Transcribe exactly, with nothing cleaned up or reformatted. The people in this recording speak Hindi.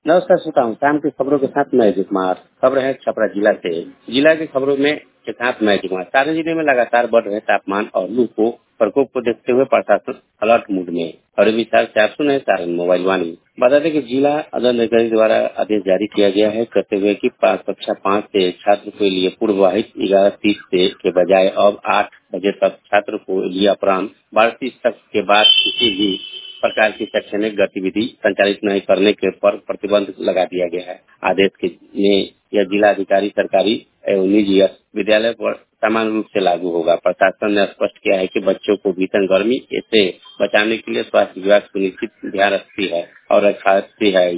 नमस्कार श्रोताओं, शाम की खबरों के साथ मैं अजय कुमार। खबर है छपरा जिला से। जिला की खबरों में के साथ मैं अजय कुमार। सारण जिले में लगातार बढ़ रहे तापमान और लू को प्रकोप को देखते हुए प्रशासन अलर्ट मूड में। और विचार से आप सुने सारण मोबाइल वाणी। बता दें कि जिला दंडाधिकारी द्वारा आदेश जारी किया गया है कहते हुए कि पाँच कक्षा पाँच से छात्र के लिए पूर्ववाहित ग्यारह तीस से के बजाय अब आठ बजे तक छात्र को लिए अपराह्न बारह तीस तक के बाद किसी भी प्रकार की शैक्षणिक गतिविधि संचालित नहीं करने के पर प्रतिबंध लगा दिया गया है। आदेश के में यह जिला अधिकारी सरकारी एवं निजी विद्यालय पर समान रूप से लागू होगा। प्रशासन ने स्पष्ट किया है कि बच्चों को भीषण गर्मी से बचाने के लिए स्वास्थ्य विभाग सुनिश्चित ध्यान रखती है और रखती है।